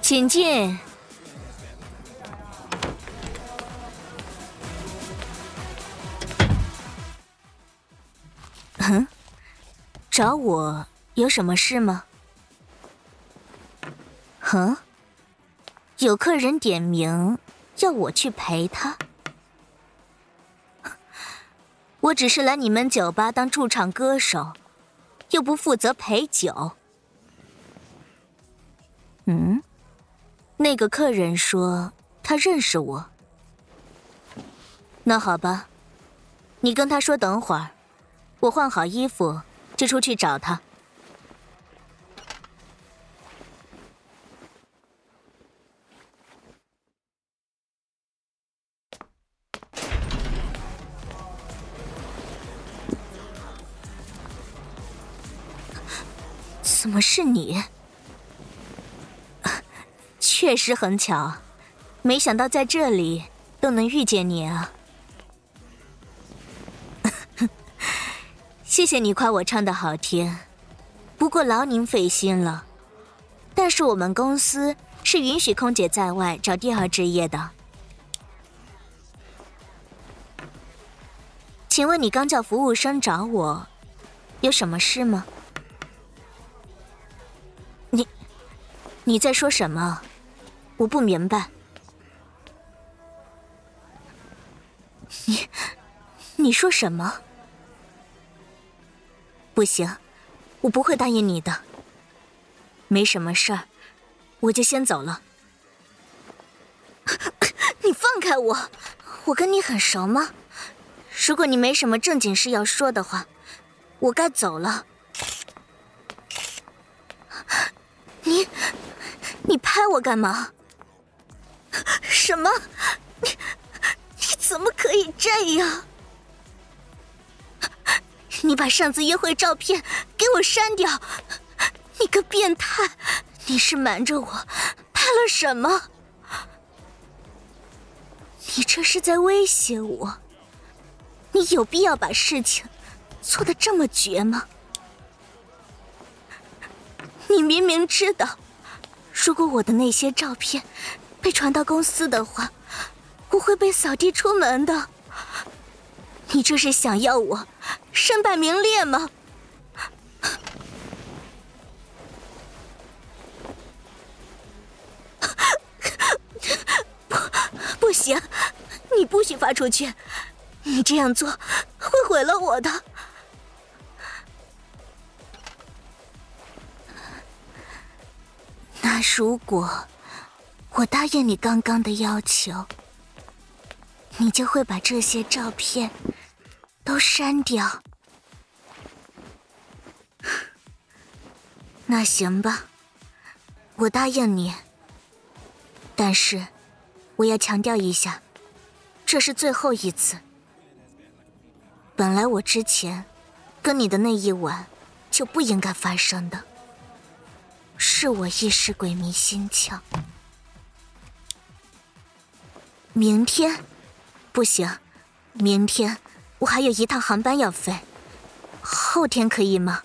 请进。找我有什么事吗？有客人点名要我去陪他。我只是来你们酒吧当驻唱歌手，又不负责陪酒。那个客人说他认识我。那好吧，你跟他说等会儿，我换好衣服就出去找他。怎么是你？确实很巧，没想到在这里都能遇见你啊。谢谢你夸我唱得好听，不过劳您费心了。但是我们公司是允许空姐在外找第二职业的。请问你刚叫服务生找我，有什么事吗？你在说什么？我不明白。你说什么？不行，我不会答应你的。没什么事儿，我就先走了。你放开我！我跟你很熟吗？如果你没什么正经事要说的话，我该走了。你拍我干嘛？什么？你怎么可以这样？你把上次约会照片给我删掉！你个变态！你是瞒着我拍了什么？你这是在威胁我？你有必要把事情做得这么绝吗？你明明知道，如果我的那些照片被传到公司的话，我会被扫地出门的。你这是想要我身败名裂吗？不行，你不许发出去，你这样做会毁了我的。那如果我答应你刚刚的要求，你就会把这些照片都删掉。那行吧，我答应你。但是我要强调一下，这是最后一次。本来我之前跟你的那一晚就不应该发生的，是我一时鬼迷心窍。明天不行，明天我还有一趟航班要飞，后天可以吗？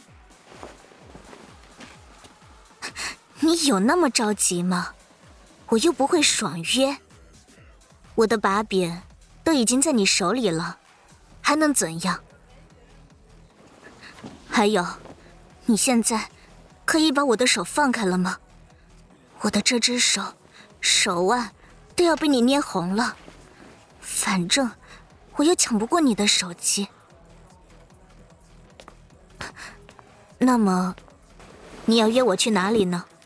你有那么着急吗？我又不会爽约，我的把柄都已经在你手里了，还能怎样？还有，你现在可以把我的手放开了吗？我的这只手、手腕都要被你捏红了，反正我又抢不过你的手机。那么，你要约我去哪里呢？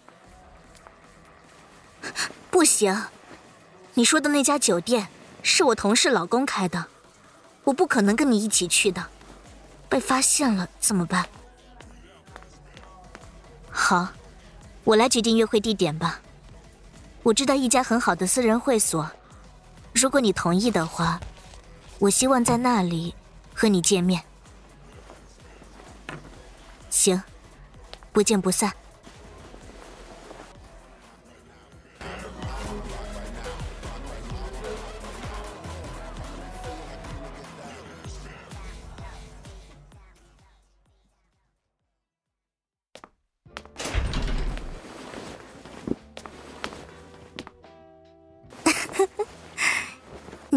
不行，你说的那家酒店是我同事老公开的，我不可能跟你一起去的，被发现了怎么办？好，我来决定约会地点吧。我知道一家很好的私人会所，如果你同意的话，我希望在那里和你见面。行，不见不散。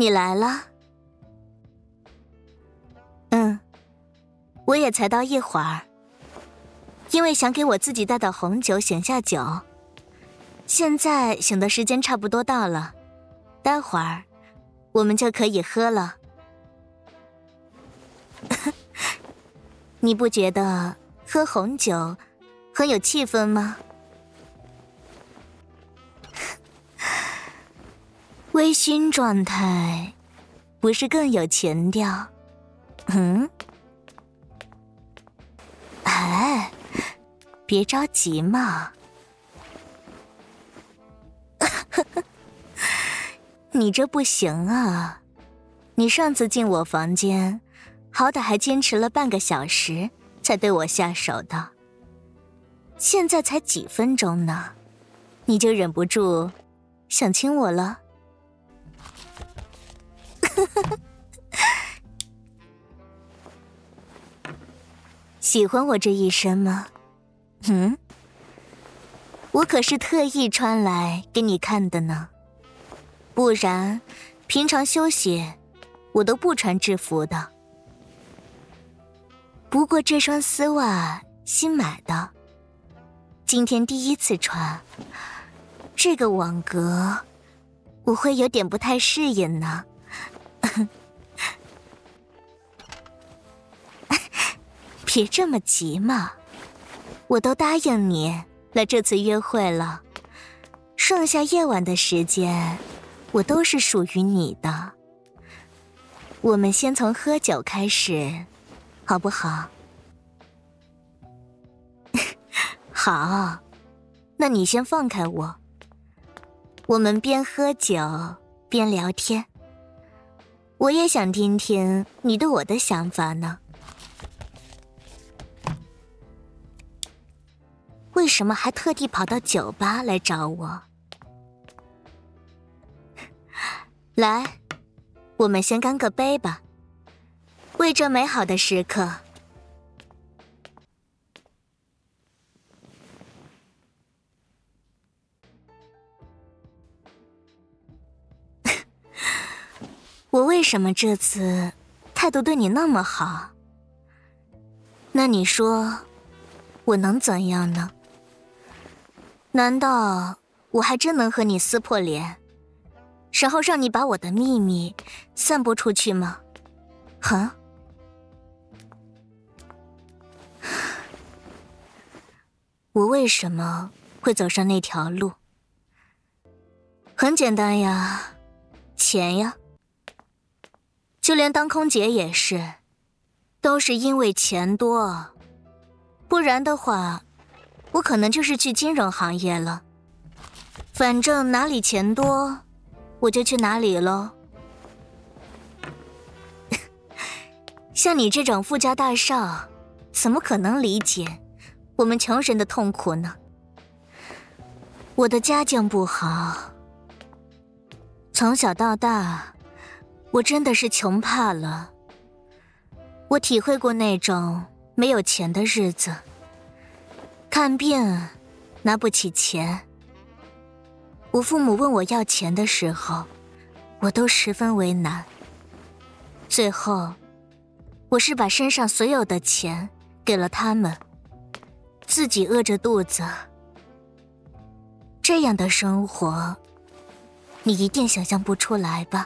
你来了。我也才到一会儿，因为想给我自己带点红酒醒下酒。现在醒的时间差不多到了，待会儿我们就可以喝了。你不觉得喝红酒很有气氛吗？微醺状态不是更有情调？哎，别着急嘛。你这不行啊，你上次进我房间好歹还坚持了半个小时才对我下手的，现在才几分钟呢，你就忍不住想亲我了？喜欢我这一身吗？我可是特意穿来给你看的呢，不然平常休息我都不穿制服的。不过这双丝袜新买的，今天第一次穿，这个网格我会有点不太适应呢。别这么急嘛，我都答应你来这次约会了，剩下夜晚的时间我都是属于你的。我们先从喝酒开始，好不好？好，那你先放开我，我们边喝酒边聊天。我也想听听你对我的想法呢。为什么还特地跑到酒吧来找我？来，我们先干个杯吧，为这美好的时刻。我为什么这次态度对你那么好？那你说我能怎样呢？难道我还真能和你撕破脸，然后让你把我的秘密散播出去吗？我为什么会走上那条路？很简单呀，钱呀。就连当空姐也是，都是因为钱多，不然的话我可能就是去金融行业了。反正哪里钱多我就去哪里咯。像你这种富家大少怎么可能理解我们穷人的痛苦呢？我的家境不好，从小到大我真的是穷怕了。我体会过那种没有钱的日子，看病拿不起钱。我父母问我要钱的时候，我都十分为难。最后，我是把身上所有的钱给了他们，自己饿着肚子。这样的生活，你一定想象不出来吧？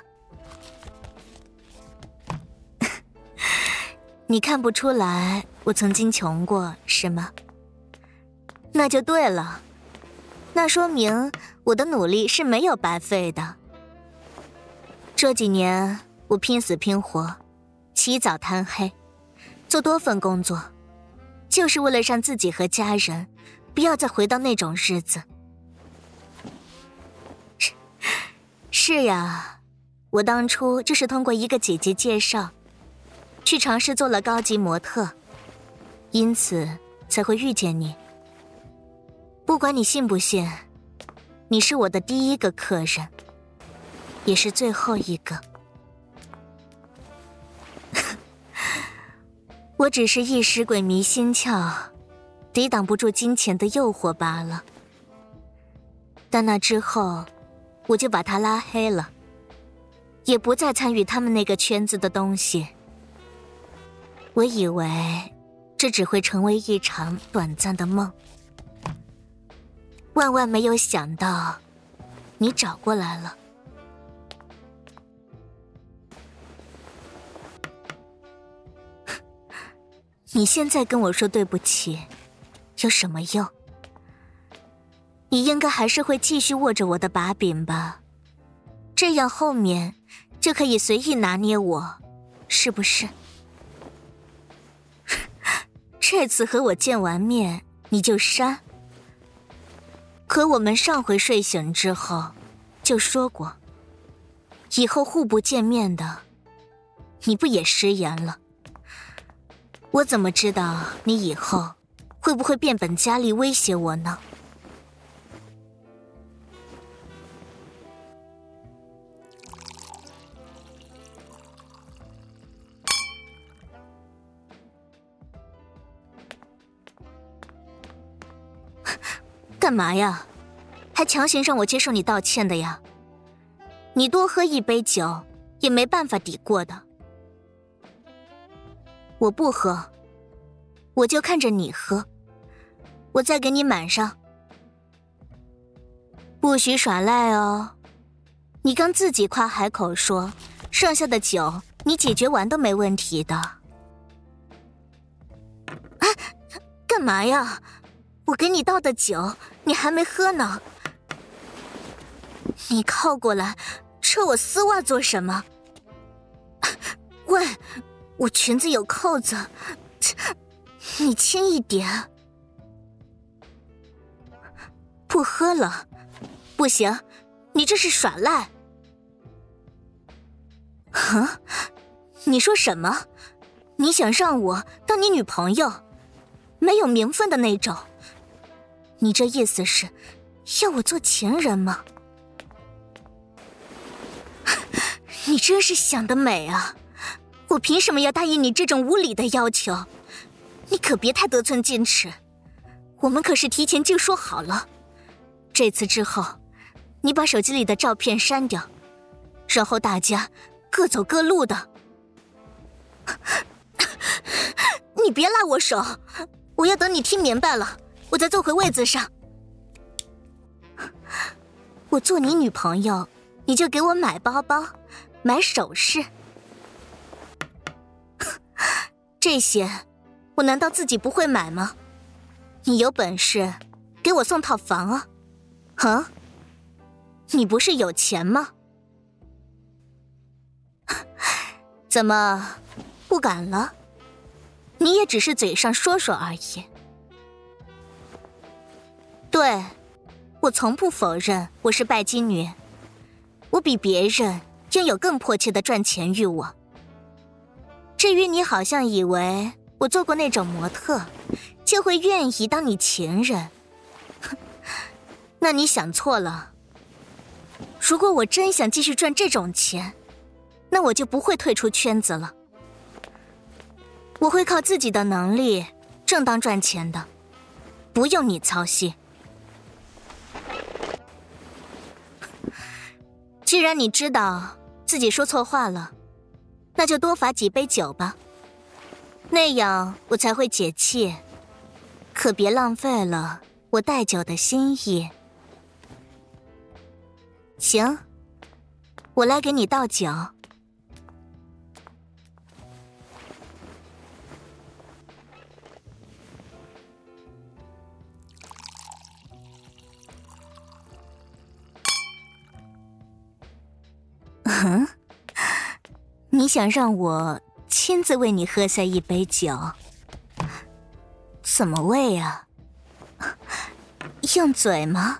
你看不出来我曾经穷过，是吗？那就对了，那说明我的努力是没有白费的。这几年我拼死拼活，起早贪黑，做多份工作，就是为了让自己和家人不要再回到那种日子。是呀，我当初就是通过一个姐姐介绍去尝试做了高级模特，因此才会遇见你。不管你信不信，你是我的第一个客人，也是最后一个。我只是一时鬼迷心窍，抵挡不住金钱的诱惑罢了。但那之后，我就把他拉黑了。 也不再参与他们那个圈子的东西。我以为这只会成为一场短暂的梦，万万没有想到你找过来了。你现在跟我说对不起有什么用？你应该还是会继续握着我的把柄吧，这样后面就可以随意拿捏我，是不是？这次和我见完面你就删，可我们上回睡醒之后就说过，以后互不见面的，你不也食言了？我怎么知道你以后会不会变本加厉威胁我呢？干嘛呀？还强行让我接受你道歉的呀？你多喝一杯酒也没办法抵过的。我不喝，我就看着你喝，我再给你满上。不许耍赖哦！你刚自己夸海口说，剩下的酒你解决完都没问题的。啊，干嘛呀？我给你倒的酒，你还没喝呢。你靠过来，扯我丝袜做什么？喂，我裙子有扣子，你轻一点。不喝了，不行，你这是耍赖。啊？你说什么？你想让我当你女朋友？没有名分的那种？你这意思是要我做情人吗？你真是想得美啊！我凭什么要答应你这种无理的要求？你可别太得寸进尺，我们可是提前就说好了。这次之后，你把手机里的照片删掉，然后大家各走各路的。你别拉我手，我要等你听明白了，我再坐回位子上。我做你女朋友，你就给我买包包，买首饰。这些我难道自己不会买吗？你有本事给我送套房啊？啊？你不是有钱吗？怎么不敢了？你也只是嘴上说说而已。对，我从不否认我是拜金女，我比别人拥有更迫切的赚钱欲望。至于你好像以为我做过那种模特，就会愿意当你情人，那你想错了。如果我真想继续赚这种钱，那我就不会退出圈子了。我会靠自己的能力正当赚钱的，不用你操心。既然你知道自己说错话了，那就多罚几杯酒吧，那样我才会解气。可别浪费了我带酒的心意。行，我来给你倒酒。你想让我亲自为你喝下一杯酒？怎么喂啊？用嘴吗？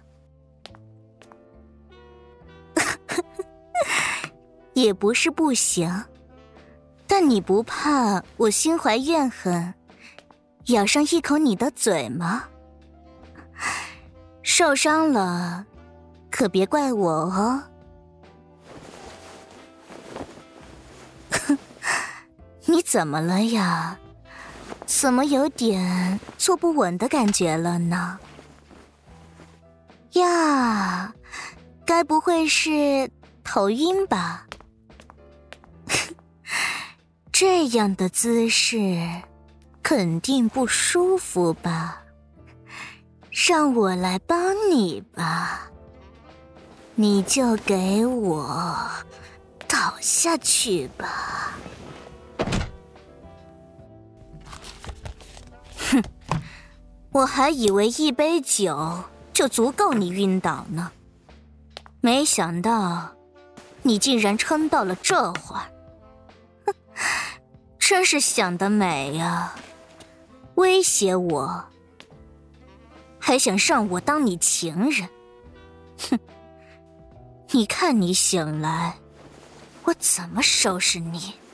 也不是不行，但你不怕我心怀怨恨，咬上一口你的嘴吗？受伤了，可别怪我哦。你怎么了呀？怎么有点坐不稳的感觉了呢？呀，该不会是头晕吧？ 这样的姿势肯定不舒服吧？让我来帮你吧。你就给我倒下去吧。哼，我还以为一杯酒就足够你晕倒呢，没想到你竟然撑到了这会儿。哼，真是想得美呀！威胁我，还想让我当你情人。哼，你看你醒来，我怎么收拾你？